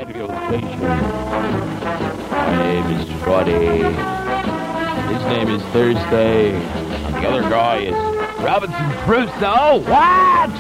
radio station. My name is Shorty. His name is Thursday. And the other guy is Robinson Crusoe. What?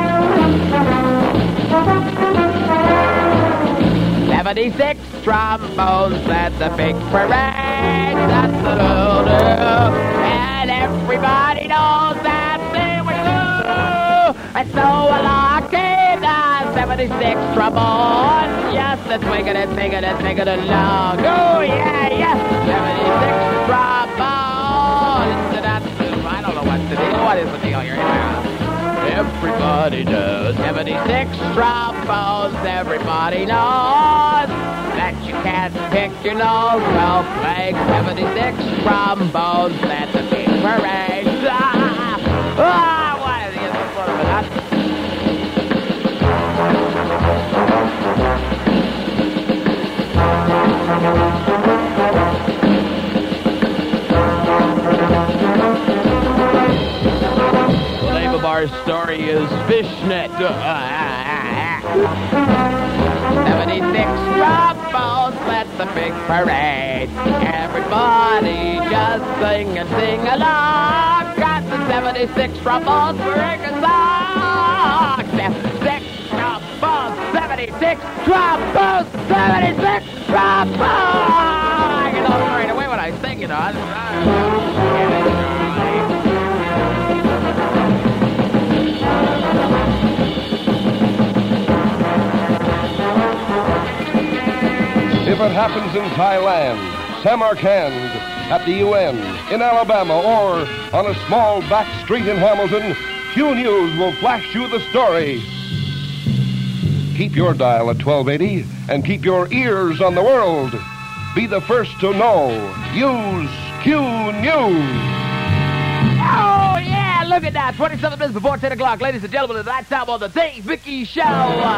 76 trombones at the big parade. That's the do-do. And everybody knows that they were blue. And so along came the 76 trombones. Yes, the twinging and singing and singing along. Oh, yeah, yes. 76 trombones. I don't know what to do. What is the deal here? Everybody knows 76 trombones. Everybody knows that you can't pick your nose. Well, playing 76 trombones at the big parade. What is this sort of a nut? The name of our story is Fishnet. 76 trombones at the big parade. Everybody just sing and sing along. Got the 76 trombones for a song. 76 trombones, 76 trombones, 76 trombones. I get all carried away when I sing, you know. If it happens in Thailand, Samarkand, at the UN, in Alabama, or on a small back street in Hamilton, Q News will flash you the story. Keep your dial at 1280 and keep your ears on the world. Be the first to know. Use Q News. Oh, yeah, look at that. 27 minutes before 10 o'clock. Ladies and gentlemen, that's time on the Dave Mickey Show.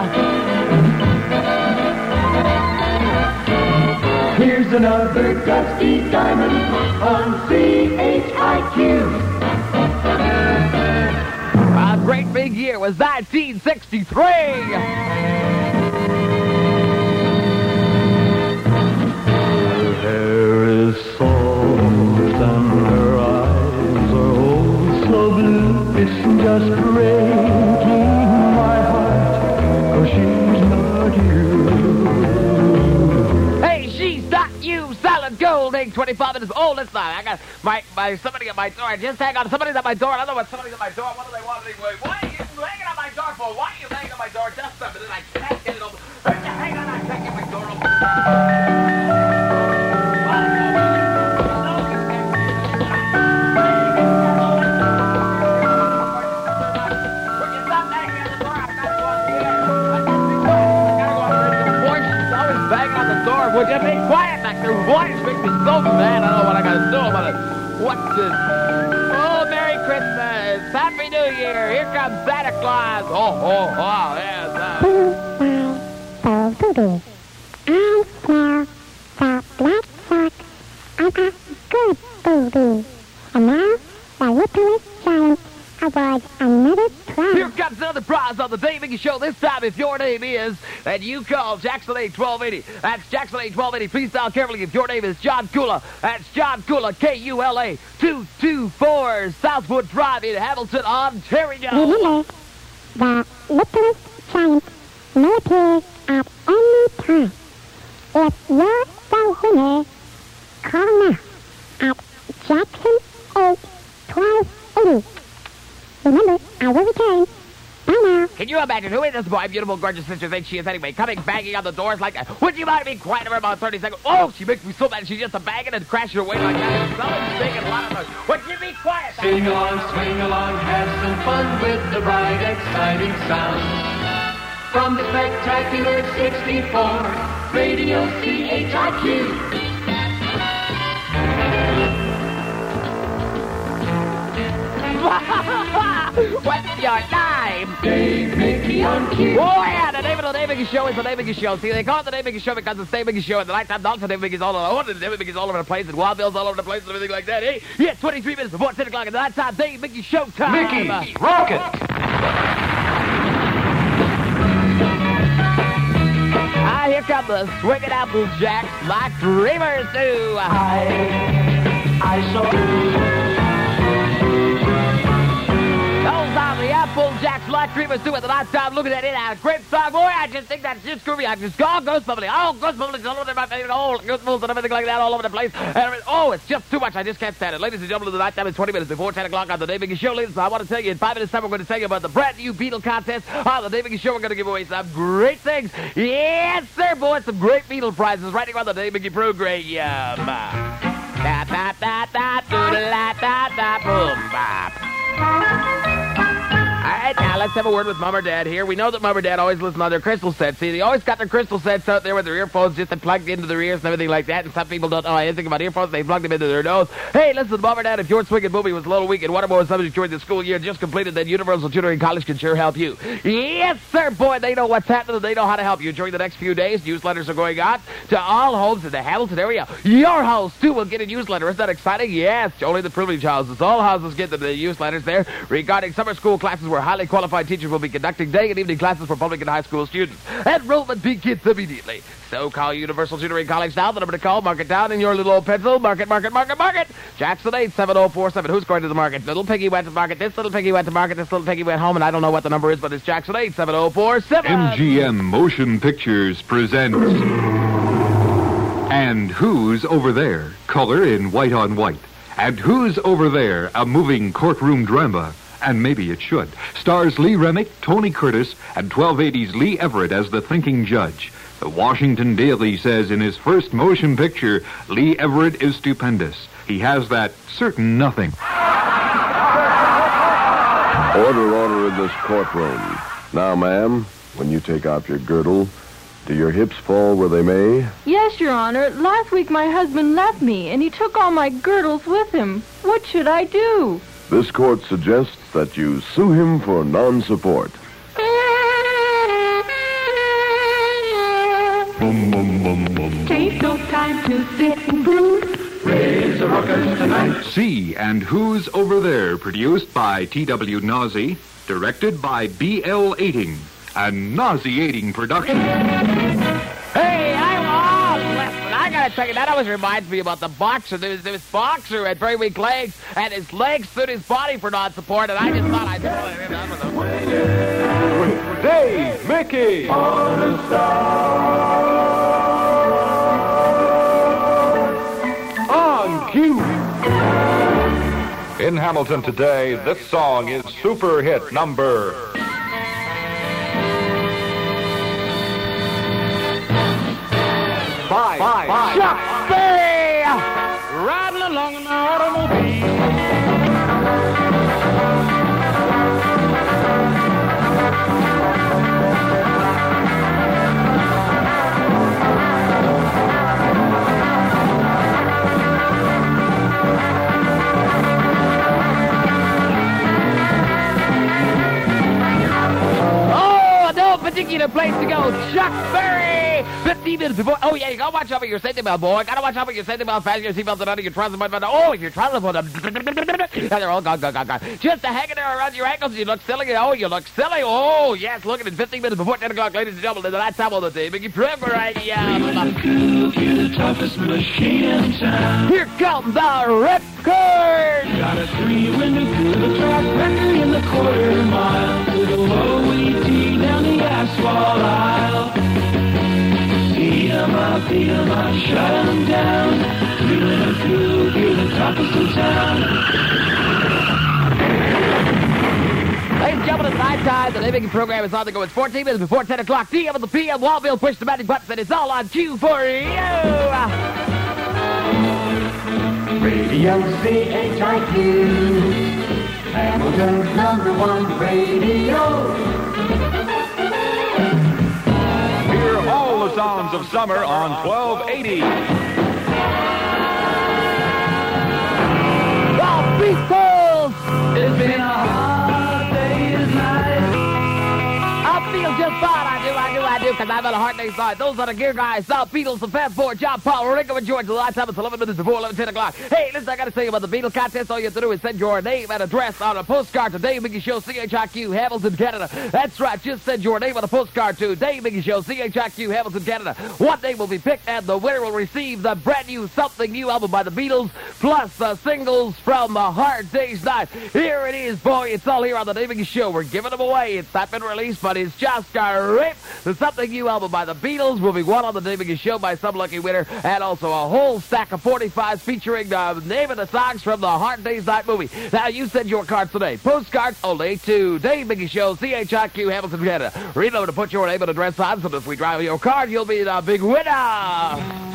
Here's another Dusty Diamond on CHIQ. A great big year was 1963. Her hair is soft and her eyes are oh so blue. It's just breaking my heart, 'cause she's not you. You solid gold, egg 25 minutes. Oh, listen, I got my somebody at my door. Just hang on, somebody's at my door. I don't know what somebody's at my door. What do they want anyway? Why are you hanging on my door for? Why are you hanging on my door? Just a minute, I can't get it open. Hang on, I can't get my door open. Would you stop banging on the door? I've got to go upstairs. I gotta go on the porch. She's always banging on the door. Would you be quiet back there? Why is makes me so mad? I don't know what I gotta do about it. What the? Oh, Merry Christmas! Happy New Year! Here comes Santa Claus! Oh, yes. I smell the black sock on a good booty. And now, the littlest giant awards another prize. Here comes another prize on the Dave Mickey Show. This time, if your name is, then you call Jackson 8-1280. That's Jackson 8-1280. Please dial carefully if your name is John Kula. That's John Kula, Kula, 224 Southwood Drive in Hamilton, Ontario. Remember, the littlest giant may appear at any time. If you're the winner, call now at Jackson 8-1280. Remember, I will return. Bye now. Can you imagine who is this boy, beautiful, gorgeous sister thinks she is anyway, coming banging on the doors like that? Would you mind being quiet for about 30 seconds? Oh, she makes me so mad. She's just a banging and crashing her way like that. Someone's singing a lot of noise. Would you be quiet? Sing along, swing along, have some fun with the bright, exciting sound. From the spectacular 64, Radio CHIQ. What's your name? Dave Mickey on Q. Oh, yeah, the name of the Dave Mickey Show is the Dave Mickey Show. See, they call it the Dave Mickey Show because it's the Dave Mickey Show, and the nighttime dogs are Dave Mickey's all over. The Dave Mickey's all over the place, and Wild Bill's all over the place, and everything like that. Hey, yeah, 23 minutes before 10 o'clock, and the nighttime Dave Mickey Show time. Mickey, rocket! I Here come the swinging Apple Jacks like dreamers do. I saw Those are the Apple Jacks like dreamers do at the night time. Looking at it, a great song. Boy, I just think that's just groovy. I just go Ghost Bubbly. Oh, Ghost Bubbly is all over my favorite. Oh, Ghost Bubbly and everything like that all over the place. And, oh, it's just too much. I just can't stand it. Ladies and gentlemen, the night time is 20 minutes before 10 o'clock on the Dave Biggie Show. Ladies, I want to tell you in 5 minutes time, we're going to tell you about the brand new Beetle contest on the Dave Biggie Show. We're going to give away some great things. Yes, sir, boy. Some great Beetle prizes right here on the Dave Biggie program. Da da da da doodle da da da boom bop. All right, now let's have a word with Mom or Dad here. We know that Mom or Dad always listen on their crystal sets. See, they always got their crystal sets out there with their earphones just plugged into their ears and everything like that. And some people don't know anything about earphones. They plug them into their nose. Hey, listen, Mom or Dad, if your swinging movie was a little weak and one or more subjects during the school year just completed, then Universal Tutoring College can sure help you. Yes, sir, boy, they know what's happening and they know how to help you. During the next few days, newsletters are going out to all homes in the Hamilton area. Your house, too, will get a newsletter. Isn't that exciting? Yes, only the privileged houses. All houses get the newsletters there regarding summer school classes where highly qualified teachers will be conducting day and evening classes for public and high school students. Enrollment begins immediately. So call Universal Tutoring College now. The number to call, mark it down in your little old pencil. Mark it. Jackson 87047. Who's going to the market? Little Piggy went to market. This little piggy went to market. This little piggy went home. And I don't know what the number is, but it's Jackson 87047. MGM Motion Pictures presents And Who's Over There? Color in white on white. And Who's Over There? A moving courtroom drama. And maybe it should. Stars Lee Remick, Tony Curtis, and 1280's Lee Everett as the thinking judge. The Washington Daily says in his first motion picture, Lee Everett is stupendous. He has that certain nothing. Order in this courtroom. Now, ma'am, when you take off your girdle, do your hips fall where they may? Yes, Your Honor. Last week my husband left me, and he took all my girdles with him. What should I do? This court suggests that you sue him for non-support. Take no time to sit and brood. Raise a ruckus tonight. See And Who's Over There? Produced by T.W. Nazi, directed by B.L. Aiting. A nauseating production. Hey, I gotta tell you, that always reminds me about the boxer. There was this boxer who had very weak legs, and his legs stood his body for non-support, and I just thought I'd done with them. Dave, Mickey! On cue! In Hamilton today, this song is super hit number 5. Chuck Berry! Riding along in my automobile. Oh, no particular place to go. Chuck Berry! 15 minutes before. Oh, yeah, you gotta watch out for your safety belt, boy. Gotta watch out for your safety belt. Fasten your seatbelt and under your trousers. Oh, if your trousers put them. They're all gone. Just a hanging there around your ankles. You look silly. Oh, you look silly. Oh, yes, look at it. 15 minutes before 10 o'clock, ladies and gentlemen. That's time on the day. Biggie Trevor, right? Yeah. The toughest machine in town. Here comes the Ripcord. Got a 3-window cooler track record in the quarter mile. To the low ET down the asphalt aisle. See 'em up, beat 'em up, shut 'em down. Feeling a cool, you're the toughest in town. Ladies and gentlemen, it's night time. The Living program is on the go. It's 14 minutes before 10 o'clock. DM of the PM. Wallville, push the magic buttons, and it's all on cue for you. Radio CHIQ, Hamilton's #1 radio. Hear all the sounds of summer on 1280. The Beatles! It's been a hard day tonight. I feel just fine. I do. because I'm on a hard day's night. Those are the gear guys, South Beatles, the Fab Four, John Paul, Ringo, and George. The last time it's 11 minutes before 10 o'clock. Hey, listen, I got to tell you about the Beatles contest. All you have to do is send your name and address on a postcard to Dave Mickey Show, CHIQ, Hamilton, Canada. That's right. Just send your name on a postcard to Dave Mickey Show, CHIQ, Hamilton, Canada. One name will be picked, and the winner will receive the brand new Something New album by the Beatles, plus the singles from A Hard Day's Night. Here it is, boy. It's all here on the Dave Mickey Show. We're giving them away. It's not been released, but it's just a rip. The Something New album by the Beatles will be won on the Dave Mickey Show by some lucky winner, and also a whole stack of 45s featuring the name of the songs from the Hard Day's Night movie. Now, you send your cards today. Postcards only to Dave Mickey Show, CHIQ, Hamilton, Canada. Remember to put your name and address on, so if we drive your card, you'll be the big winner.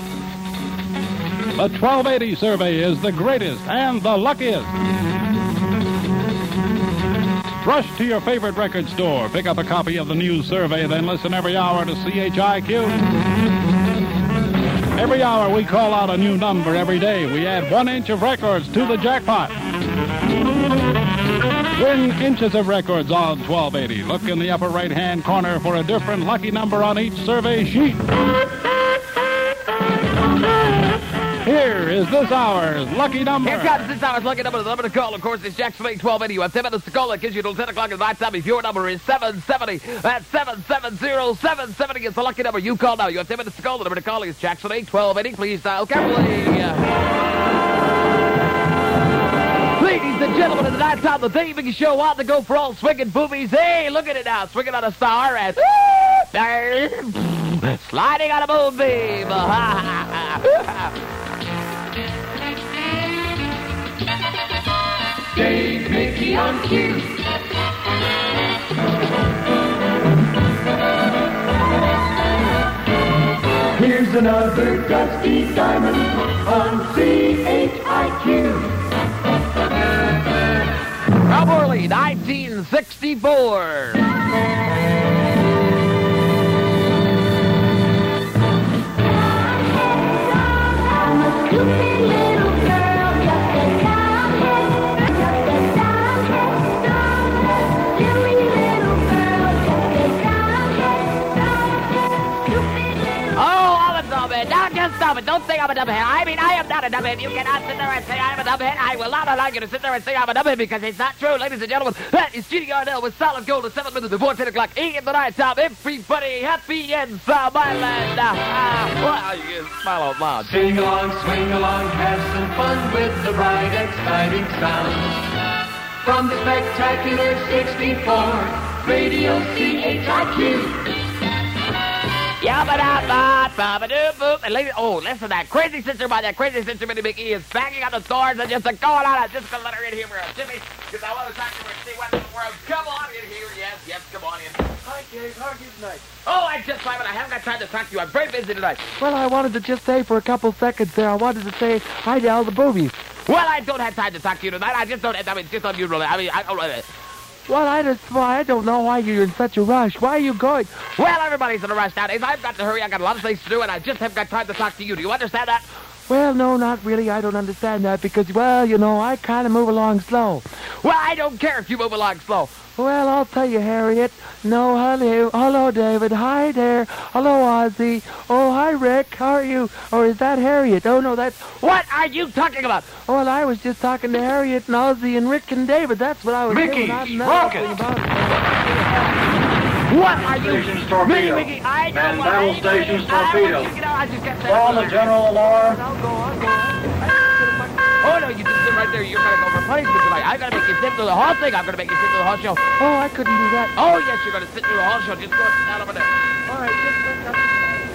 The 1280 survey is the greatest and the luckiest. Rush to your favorite record store. Pick up a copy of the new survey, then listen every hour to CHIQ. Every hour we call out a new number every day. We add 1 inch of records to the jackpot. Win inches of records on 1280. Look in the upper right-hand corner for a different lucky number on each survey sheet. Here is this hour's lucky number. Here comes this hour's lucky number. The number to call, of course, is Jackson 1280. You have 10 minutes to call. It gives you till 10 o'clock at night time. If your number is 770, that's 770-770 is the lucky number. You call now. You have 10 minutes to call. The number to call is Jackson 1280. Please dial carefully. Ladies and gentlemen, in the night time, the Dave Mickey Show on the go for all swinging boobies. Hey, look at it now. Swinging on a star and sliding on a moonbeam. Dave Mickey on cue. Here's another Dusty Diamond on CHIQ. Probably 1964. Stop it. Don't say I'm a dumbhead. I mean, I am not a dumbhead. You cannot sit there and say I'm a dumbhead. I will not allow you to sit there and say I'm a dumbhead because it's not true. Ladies and gentlemen, that is Gene Yardell with Solid Gold at 7 minutes before 10 o'clock. In the night time, everybody happy in some island. Well, you can smile out loud. Sing along, swing along, have some fun with the bright, exciting sound. From the spectacular 64, Radio CHIQ. And ladies, oh, listen, that crazy sister by that crazy sister Minnie Mickey is banging on the doors and just going on. I'm just going to let her in here for a Jimmy, because I want to talk to her and see what in the world. Come on in here. Yes, come on in. Hi, Dave. How are you tonight? Oh, I haven't got time to talk to you. I'm very busy tonight. Well, I wanted to just say for a couple seconds there, I wanted to say hi to all the boobies. Well, I don't have time to talk to you tonight. I just don't have, it's just unusual. I don't Well, I don't know why you're in such a rush. Why are you going? Well, everybody's in a rush nowadays. I've got to hurry. I've got a lot of things to do, and I just haven't got time to talk to you. Do you understand that? Well, no, not really. I don't understand that because, well, you know, I kind of move along slow. Well, I don't care if you move along slow. Well, I'll tell you, Harriet. No, hello, David. Hi there. Hello, Ozzy. Oh, hi, Rick. How are you? Or is that Harriet? Oh, no, that's... What are you talking about? Well, I was just talking to Harriet and Ozzy and Rick and David. That's what I was Mickey, doing. rocket! What are you... Stations torpedo. Mickey, I know Man, what battle I stations I torpedo. want you to get out. I just got that. On the general alarm. I'll go on. Oh, no, you just sit right there. You're going to go for punishment tonight. I'm going to make you sit through the whole thing. I'm going to make you sit through the whole show. Oh, I couldn't do that. Oh, yes, you're going to sit through the whole show. Just go and sit down over there. All right, just look up.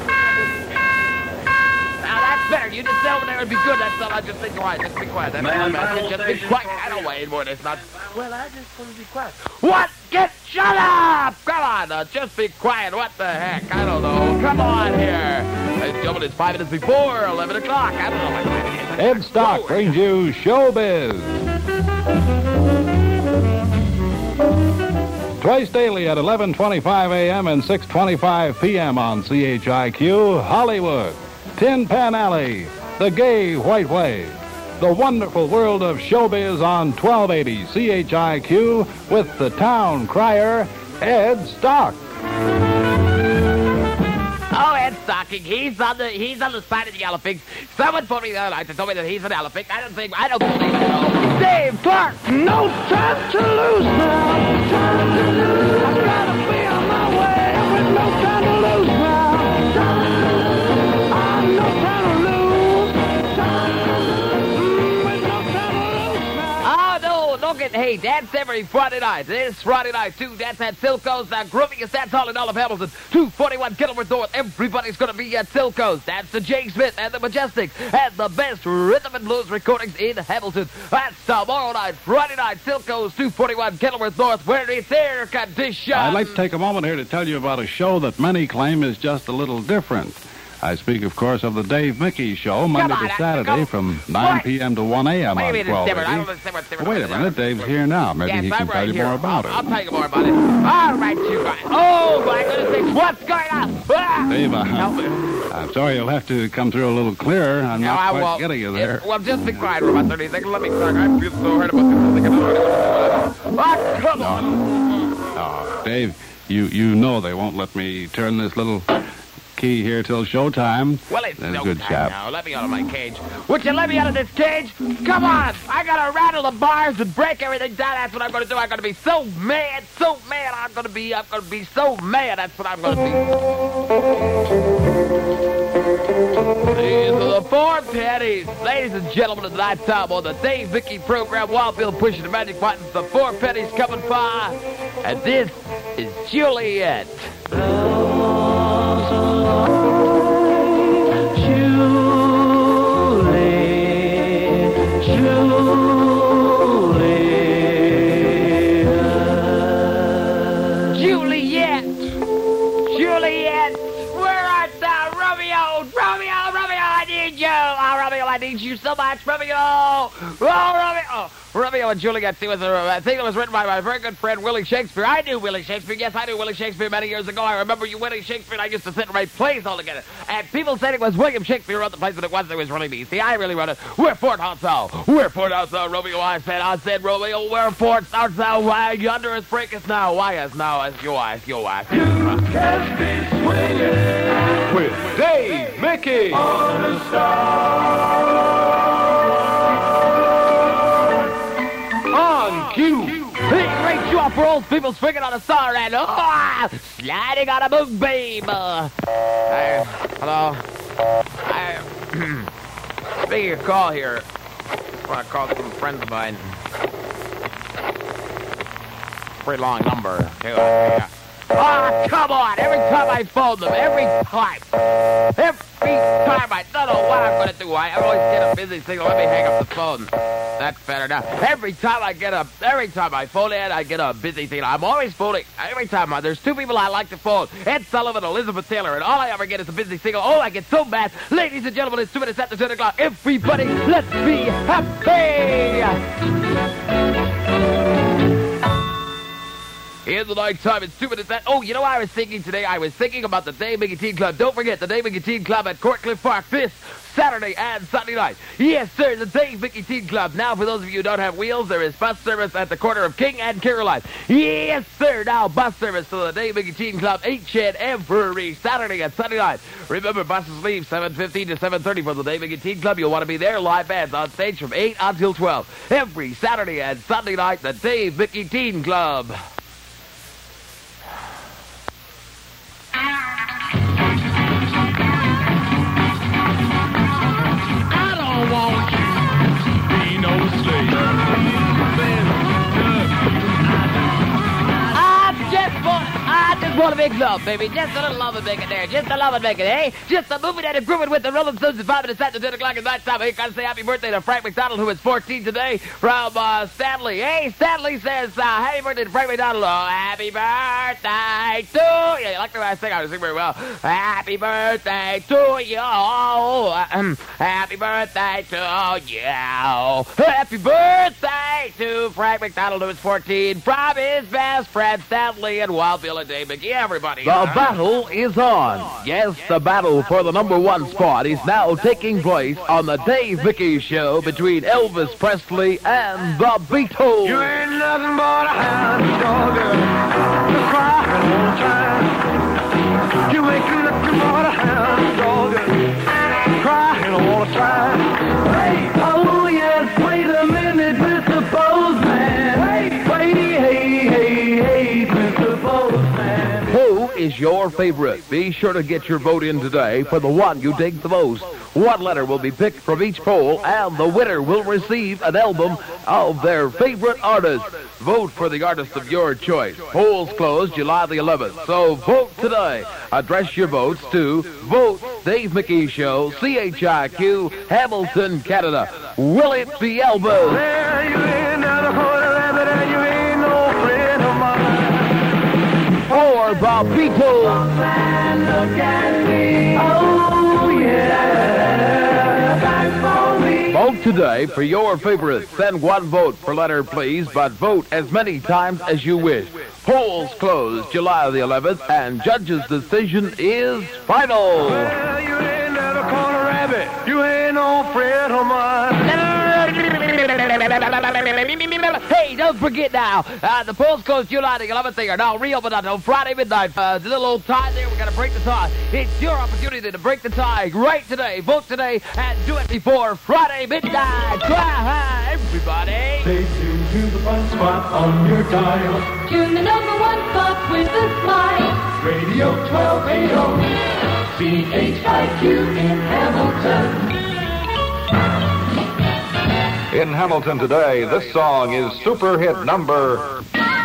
Now, that's better. You just sit over there and be good. That's all. I'll just be quiet. Just be quiet. That's all I'm going to Just be quiet. I don't wait more. It's not... Well, I just want to be quiet. What? Shut up! Come on, just be quiet. What the heck? I don't know. Come on here. Ladies and gentlemen, it's 5 minutes before 11 o'clock. I don't know what time it is. Ed Stock brings you Showbiz. Twice daily at 11:25 a.m. and 6:25 p.m. on CHIQ, Hollywood, Tin Pan Alley, The Gay White Way, the wonderful world of showbiz on 1280 CHIQ with the town crier, Ed Stock. talking. He's on the side of the elephant. Someone told me the other night. They told me that he's an elephant. I don't believe it. No. Dave Clark. No time to lose now. Time to lose. I gotta be on my way with no time to lose now. Time to lose. I'm no time to lose. Time to lose. With no time to lose now. Oh, no, look at, hey, that's every Friday night. This Friday night, too. That's at Silco's. Grooviest dance hall in all of Hamilton. 241 Kenilworth North. Everybody's going to be at Silco's. That's the Jay Smith and the Majestics and the best rhythm and blues recordings in Hamilton. That's tomorrow night, Friday night, Silco's, 241 Kenilworth North, where it's air conditioned. I'd like to take a moment here to tell you about a show that many claim is just a little different. I speak, of course, of the Dave Mickey Show, Monday to Saturday from 9 p.m. to 1 a.m. on 1280. Wait a minute, Dave's here now. Maybe he can tell you more about it. I'll tell you more about it. All right, you guys. Oh, my goodness, what's going on? Ah! Dave, I'm sorry you'll have to come through a little clearer. I'm not quite getting you there. Well, just be quiet for about 30 seconds. Let me talk. I feel so hurt about this. Oh, come on. Oh, Dave, you know they won't let me turn this little key here till showtime. Well, it's That's no good time chap. now. Let me out of my cage. Would you let me out of this cage? Come on. I got to rattle the bars and break everything down. That's what I'm going to do. I'm going to be so mad. I'm going to be so mad. That's what I'm going to be. These are the four pennies. Ladies and gentlemen, of the night time on the Dave Mickey program, Wild Bill pushing the magic buttons. The four pennies coming by. And this is Juliet. Juliet, where art thou? Romeo, I need you. Oh, Romeo, I need you so much, Romeo. Oh, Romeo and Juliet. It was a thing that was written by my very good friend Willie Shakespeare. I knew Willie Shakespeare. Yes, I knew Willie Shakespeare many years ago. I remember you, Willie Shakespeare, and I used to sit and write plays all together. And people said it was William Shakespeare who wrote the plays, but it wasn't. It was really me. See, I really wrote it. Wherefore art thou? Wherefore art thou, Romeo? I said, Romeo, wherefore art thou? Why yonder is breaketh now? Why as now as you are? You can be swinging With Dave Mickey. on a star. On cue. Big great you up for old people swinging on a star and sliding on a moonbeam. Hello. Making a call here. I want to call some friends of mine. Pretty long number, too. Yeah. Oh, come on. Every time I phone them, every time I don't know what I'm going to do. I always get a busy signal. Let me hang up the phone. That's better now. Every time I phone in, I get a busy signal. I'm always phoning. Every time there's two people I like to phone. Ed Sullivan and Elizabeth Taylor. And all I ever get is a busy signal. Oh, I get so mad. Ladies and gentlemen, it's 2 minutes after 10 o'clock. Everybody, let's be happy. In the nighttime, it's 2 minutes. Oh, you know what I was thinking today? I was thinking about the Dave Mickey Teen Club. Don't forget the Dave Mickey Teen Club at Courtcliff Park this Saturday and Sunday night. Yes, sir, the Dave Mickey Teen Club. Now, for those of you who don't have wheels, there is bus service at the corner of King and Caroline. Yes, sir, now bus service to the Dave Mickey Teen Club each and every Saturday and Sunday night. Remember, buses leave 7:15 to 7:30 for the Dave Mickey Teen Club. You'll want to be there. Live bands on stage from 8 until 12. Every Saturday and Sunday night, the Dave Mickey Teen Club. I just want a big love, baby. Just a little love and make it there. Just a love and make it, eh? Just a moving and a grooving with the Rolling Stones at 5 minutes after 10 o'clock at night time. Hey, gotta say happy birthday to Frank McDonald, who is 14 today, from Stanley. Hey, Stanley says, happy birthday to Frank McDonald. Oh, happy birthday to you. Yeah, you like the way I sing? I sing very well. Happy birthday to you. Happy birthday to you. Happy birthday to Frank McDonald, who is 14, from his best friend Stanley and Wild Bill and Dave Mickey. Everybody. The battle is on. Yes, the battle for the #1 spot is now taking place on the Dave Mickey Show between Elvis Presley and the Beatles. You ain't nothing but a hound dog, crying all the time. You make you look more a hound dog. Cry and I wanna try. Hey, oh yes, wait a minute, Mr. Postman. Hey, hey, Mr. Postman. Who is your favorite? Be sure to get your vote in today for the one you dig the most. One letter will be picked from each poll, and the winner will receive an album of their favorite artist. Vote for the artist of your choice. Polls close July the 11th, so vote today. Address your votes to Vote Dave Mickey Show, CHIQ, Hamilton, Canada. Will it be Elvis? Well, you ain't never caught a rabbit and you ain't no friend of mine. Or the Beatles? Look at me. Oh, yeah. Vote today for your favorite. Send one vote per letter, please, but vote as many times as you wish. Polls close July the 11th, and judge's decision is final. Well, you ain't never caught a rabbit. You ain't no friend of mine. Hey, don't forget now, the polls close July the 11th. They are now reopened until Friday midnight. The little old tie there, we're going to break the tie. It's your opportunity to break the tie right today. Vote today and do it before Friday midnight. Everybody. Stay tuned to the fun spot on your dial. Tune the number one spot with a smile. Radio 1280. CHIQ in Hamilton. In Hamilton today, this song is super hit number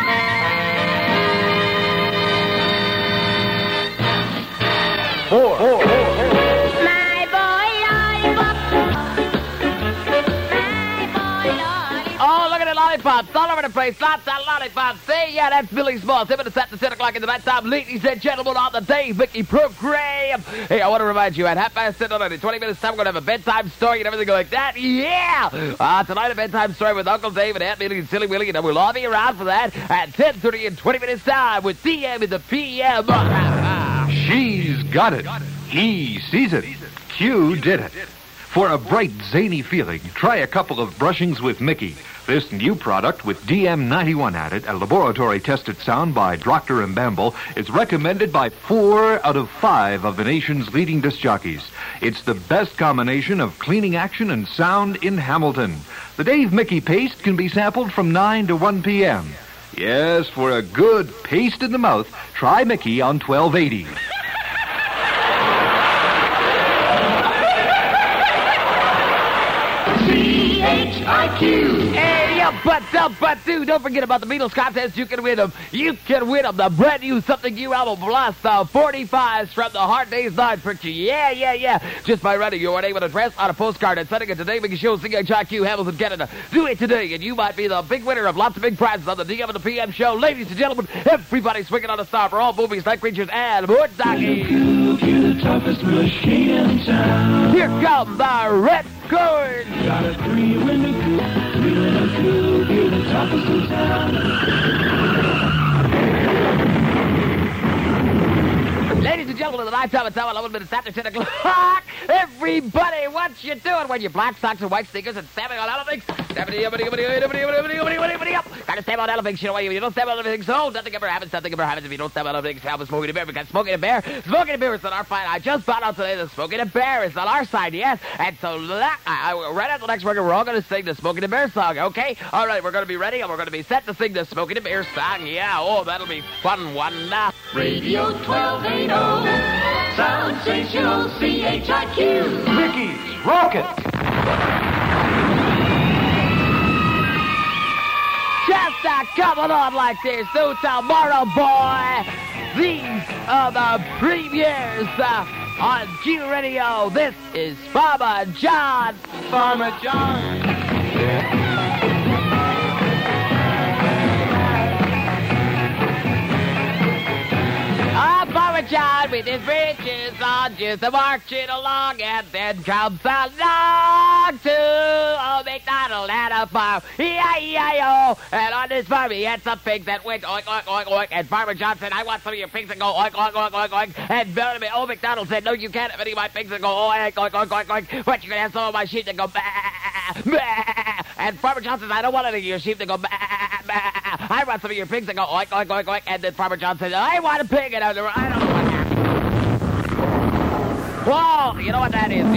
4. My boy lollipop. My boy lollipop. Oh, look at the lollipops all over the place. Lots of lollipops. See, yeah, that's Billy Small. 7 minutes after 10 o'clock in the nighttime. Ladies and gentlemen, on the Dave Mickey program. Hey, I want to remind you, at 10:30 in 20 minutes time, we're going to have a bedtime story and everything like that. Yeah! Tonight, a bedtime story with Uncle Dave and Aunt Millie and Silly Willie, and we'll all be around for that at 10:30 in 20 minutes time with DM in the PM. She's got it. He sees it. Q did it. For a bright, zany feeling, try a couple of brushings with Mickey. This new product with DM91 added, a laboratory-tested sound by Dr. Mbamble, is recommended by 4 out of 5 of the nation's leading disc jockeys. It's the best combination of cleaning action and sound in Hamilton. The Dave Mickey paste can be sampled from 9 to 1 p.m. Yes, for a good paste in the mouth, try Mickey on 1280. CHIQ. Hey, but dude, don't forget about the Beatles contest. You can win them. You can win them. The brand new Something You album plus the 45s from the Hard Day's Night picture. Yeah. Just by writing your name and address on a postcard and sending it to Dave Mickey Show, CHIQ, Hamilton, Canada. Do it today, and you might be the big winner of lots of big prizes on the DM and the PM show. Ladies and gentlemen, everybody's swinging on a star for all movies, night creatures, and more talkies. You're the toughest machine in town. Here comes the Red Chord. Got a 3-window coupe, 3-window coupe. You're the toughest in town. Ladies and gentlemen, the nighttime it's now 11 minutes after 10 o'clock. Everybody, what you doing when you black socks and white sneakers and stabbing on elephants? Stabbing up. Gotta stab on elephants, you know, if you don't stab on elephants, so nothing ever happens if you don't stab on elephants. Help Smoking the Bear, because Smoking the Bear is on our side. I just found out today that Smoking the Bear is on our side, yes. And so, right after the next record, we're all going to sing the Smoking the Bear song, okay? All right, we're going to be ready, and we're going to be set to sing the Smoking the Bear song. Yeah, oh, that'll be fun one. Radio 1280. Sound sensational CHIQ. Mickey's Rocket. Just coming on like this. So tomorrow, boy, these are the premieres on Q Radio. This is Farmer John. Farmer John. Farmer John with his breeches on, just marching along, and then comes along to old MacDonald and a farm, E-I-E-I-O, and on this farm he had some pigs that went oink, oink, oink, oink, and Farmer John said, I want some of your pigs that go oink, oink, oink, oink, oink, and old MacDonald said, no, you can't have any of my pigs that go oink, oink, oink, oink, oink, but you can have some of my sheep that go bah, bah, and Farmer John says, I don't want any of your sheep that go bah, bah, I want some of your pigs that go oink, oink, oink, oink, and then Farmer John said, I want a pig, and I don't want that. Whoa, you know what that is?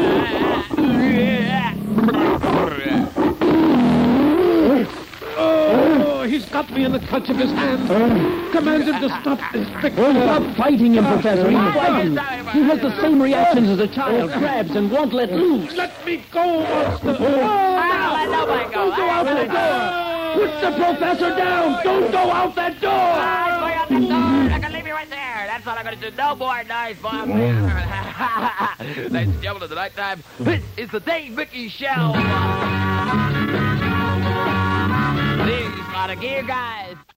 Oh, he's got me in the clutch of his hand. Command him to stop this trick. Stop fighting him, Professor. He's frightened. He has the same reactions as a child. Grabs and won't let loose. Let me go, monster. Let nobody go. Don't go out that door. Put the professor down. Don't go out that door. I'm going out the door. I can leave you right there. That's all I'm going to do. No more noise, Bob. Ladies and gentlemen, the nighttime. This is the Dave Mickey Show. These lot of gear guys.